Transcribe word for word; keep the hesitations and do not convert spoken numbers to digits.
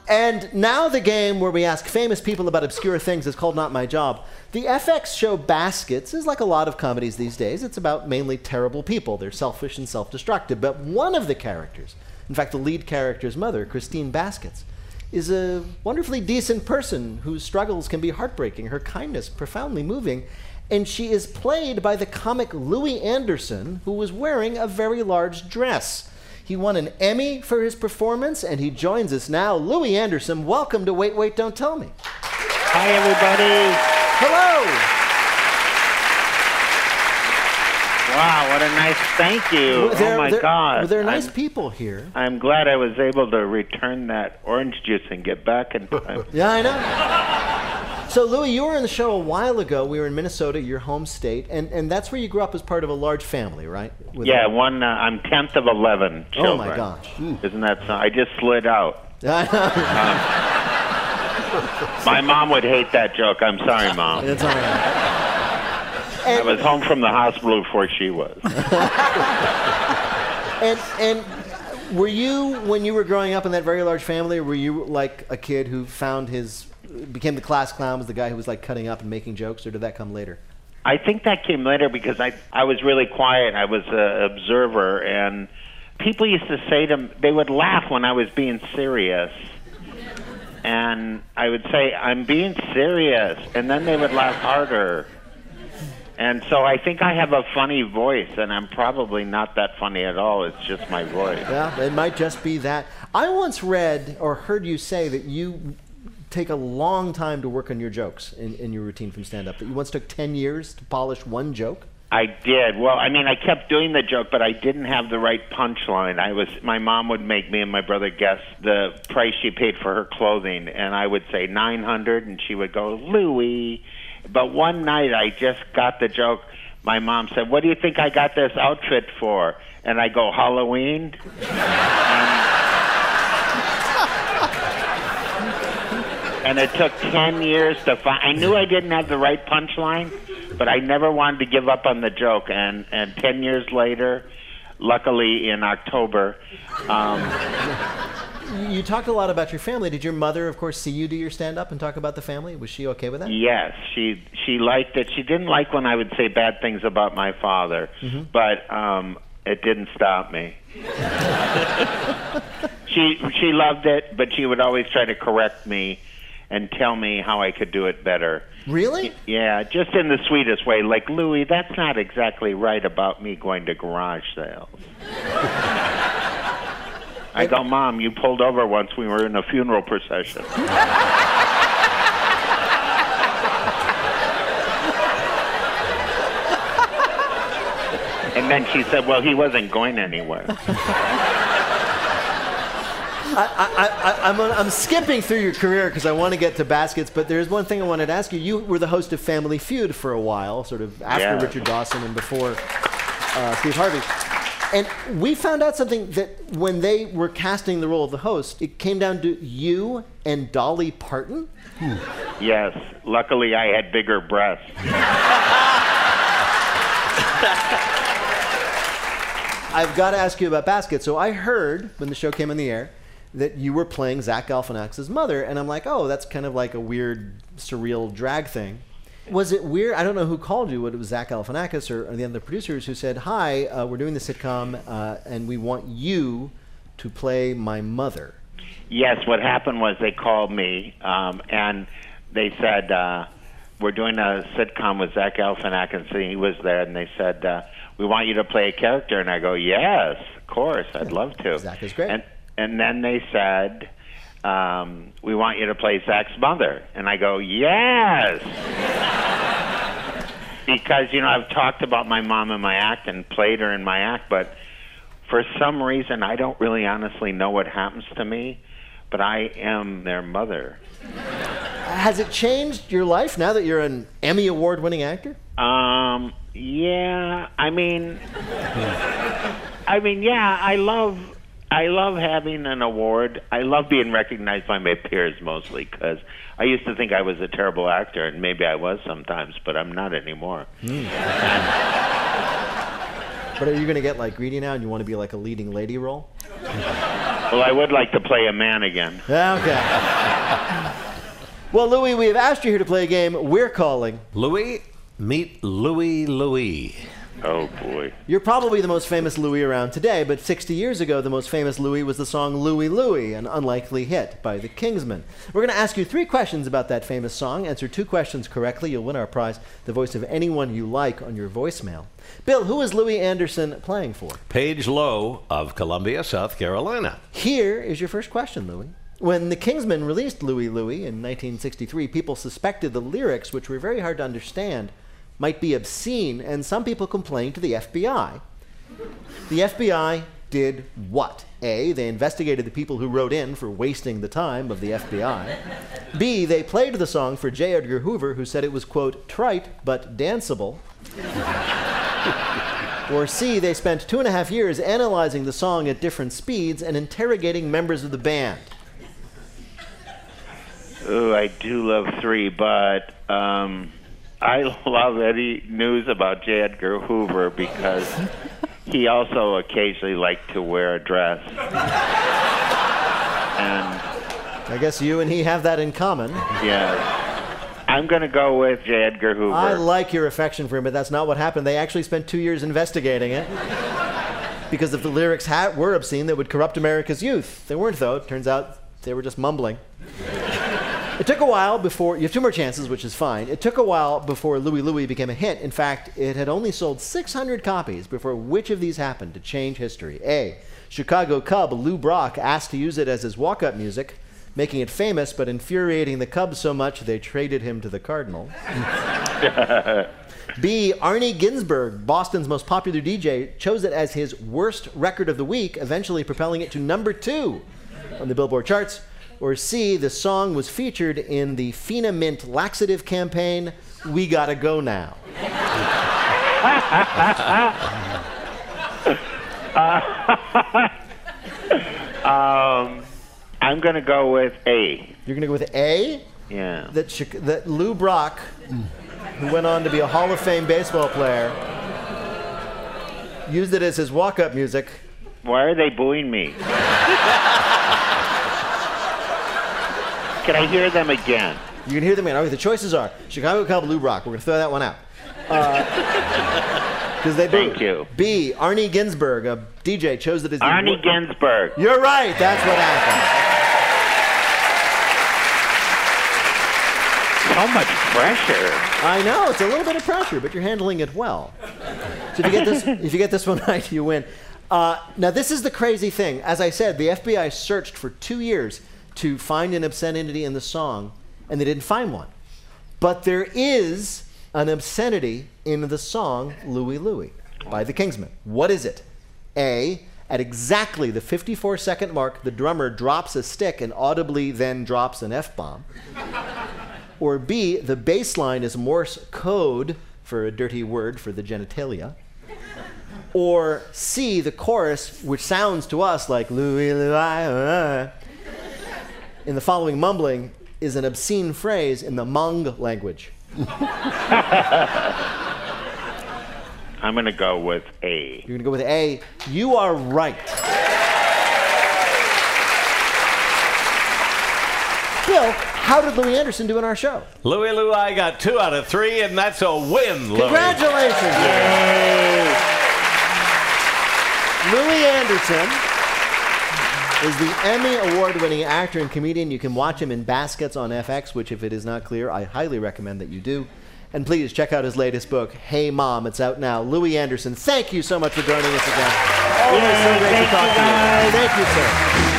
and now the game where we ask famous people about obscure things is called Not My Job. The F X show Baskets is like a lot of comedies these days. It's about mainly terrible people. They're selfish and self-destructive. But one of the characters, in fact, the lead character's mother, Christine Baskets, is a wonderfully decent person whose struggles can be heartbreaking, her kindness profoundly moving. And she is played by the comic Louis Anderson, who was wearing a very large dress. He won an Emmy for his performance, and he joins us now. Louis Anderson, welcome to Wait, Wait, Don't Tell Me. Hi, everybody. Hello. Wow, what a nice thank you. Well, there, oh, my there, God. Well, there are nice I'm, people here. I'm glad I was able to return that orange juice and get back in time. Yeah, I know. So, Louis, you were in the show a while ago. We were in Minnesota, your home state, and, and that's where you grew up as part of a large family, right? With yeah, a... one. Uh, I'm tenth of eleven children. Oh, my gosh. Mm. Isn't that so? I just slid out. um, my mom would hate that joke. I'm sorry, Mom. It's all right. And, I was home from the hospital before she was. and and were you, when you were growing up in that very large family, were you like a kid who found his, became the class clown, was the guy who was like cutting up and making jokes, or did that come later? I think that came later because I I was really quiet. I was an observer, and people used to say to me, they would laugh when I was being serious. And I would say, I'm being serious. And then they would laugh harder. And so I think I have a funny voice, and I'm probably not that funny at all. It's just my voice. Yeah, it might just be that. I once read or heard you say that you take a long time to work on your jokes in, in your routine from stand-up, that you once took ten years to polish one joke. I did. Well, I mean, I kept doing the joke, but I didn't have the right punchline. I was, my mom would make me and my brother guess the price she paid for her clothing, and I would say nine hundred, and she would go, Louis. But one night I just got the joke. My mom said, what do you think I got this outfit for? And I go, Halloween? and, and it took ten years to find. I knew I didn't have the right punchline, but I never wanted to give up on the joke. And, and ten years later, luckily in October... Um, You talked a lot about your family. Did your mother, of course, see you do your stand-up and talk about the family? Was she okay with that? Yes, she she liked it. She didn't like when I would say bad things about my father, mm-hmm. but um, it didn't stop me. she she loved it, but she would always try to correct me and tell me how I could do it better. Really? Yeah, just in the sweetest way. Like, Louis, that's not exactly right about me going to garage sales. I go, Mom, you pulled over once we were in a funeral procession. And then she said, well, he wasn't going anywhere. I, I, I, I'm, I'm skipping through your career because I want to get to Baskets, but there's one thing I wanted to ask you. You were the host of Family Feud for a while, sort of after yeah. Richard Dawson and before uh, Steve Harvey. And we found out something, that when they were casting the role of the host, it came down to you and Dolly Parton? Hmm. Yes. Luckily, I had bigger breasts. I've got to ask you about Baskets. So I heard, when the show came on the air, that you were playing Zach Galifianakis' mother, and I'm like, oh, that's kind of like a weird, surreal drag thing. Was it weird? I don't know who called you, whether it was Zach Galifianakis or, or the other producers who said, hi, uh, we're doing the sitcom, uh, and we want you to play my mother. Yes, what happened was they called me, um, and they said, uh, we're doing a sitcom with Zach Galifianakis, and he was there, and they said, uh, we want you to play a character. And I go, yes, of course, I'd love to. Zach is great. And, and then they said... Um, we want you to play Zach's mother. And I go, yes! Because, you know, I've talked about my mom in my act and played her in my act, but for some reason, I don't really honestly know what happens to me, but I am their mother. Has it changed your life now that you're an Emmy Award-winning actor? Um, yeah, I mean, I mean, yeah, I love... I love having an award. I love being recognized by my peers mostly because I used to think I was a terrible actor, and maybe I was sometimes, but I'm not anymore. Mm. But are you going to get like greedy now and you want to be like a leading lady role? Well, I would like to play a man again. Okay. Well, Louis, we have asked you here to play a game we're calling Louis, meet Louis Louis. Oh, boy. You're probably the most famous Louis around today, but sixty years ago, the most famous Louis was the song Louie Louie, an unlikely hit by the Kingsmen. We're going to ask you three questions about that famous song. Answer two questions correctly. You'll win our prize, the voice of anyone you like, on your voicemail. Bill, who is Louis Anderson playing for? Page Lowe of Columbia, South Carolina. Here is your first question, Louis. When the Kingsmen released Louie Louie in nineteen sixty-three, people suspected the lyrics, which were very hard to understand, might be obscene, and some people complained to the F B I. The F B I did what? A, they investigated the people who wrote in for wasting the time of the F B I. B, they played the song for J. Edgar Hoover, who said it was, quote, trite but danceable. Or C, they spent two and a half years analyzing the song at different speeds and interrogating members of the band. Oh, I do love three, but um, I love any news about J. Edgar Hoover because he also occasionally liked to wear a dress. And I guess you and he have that in common. yeah, I'm going to go with J. Edgar Hoover. I like your affection for him, but that's not what happened. They actually spent two years investigating it. Because if the lyrics had, were obscene, they would corrupt America's youth. They weren't, though. It turns out they were just mumbling. It took a while before, you have two more chances, which is fine. It took a while before Louie Louie became a hit. In fact, it had only sold six hundred copies before which of these happened to change history? A, Chicago Cub Lou Brock asked to use it as his walk-up music, making it famous but infuriating the Cubs so much they traded him to the Cardinals. B, Arnie Ginsberg, Boston's most popular D J, chose it as his worst record of the week, eventually propelling it to number two on the Billboard charts. Or C, the song was featured in the Fina Mint laxative campaign, We Gotta Go Now. um, I'm going to go with A. You're going to go with A? Yeah. That, Chi- that Lou Brock, who went on to be a Hall of Fame baseball player, used it as his walk-up music. Why are they booing me? Can I hear them again? You can hear them again. Okay, the choices are Chicago Cub, Lou Brock. We're going to throw that one out. Because uh, they Thank booed. you. B, Arnie Ginsberg, a D J, chose it as the Arnie Ginsberg. You're right. That's what happened. So much pressure. I know. It's a little bit of pressure, but you're handling it well. So if you get this, if you get this one right, you win. Uh, now, this is the crazy thing. As I said, the F B I searched for two years to find an obscenity in the song, and they didn't find one. But there is an obscenity in the song Louie Louie by the Kingsmen. What is it? A, at exactly the fifty-four second mark, the drummer drops a stick and audibly then drops an F-bomb. Or B, the bass line is Morse code for a dirty word for the genitalia. Or C, the chorus, which sounds to us like Louie Louie, in the following mumbling, is an obscene phrase in the Hmong language. I'm going to go with A. You're going to go with A. You are right. Bill, how did Louis Anderson do in our show? Louis Louie, I got two out of three, and that's a win, Louis. Congratulations. Yay. Louis Anderson is the Emmy Award-winning actor and comedian. You can watch him in Baskets on F X, which, if it is not clear, I highly recommend that you do. And please check out his latest book, Hey Mom. It's out now. Louis Anderson, thank you so much for joining us again. Always so great to talk to you. Thank you, sir.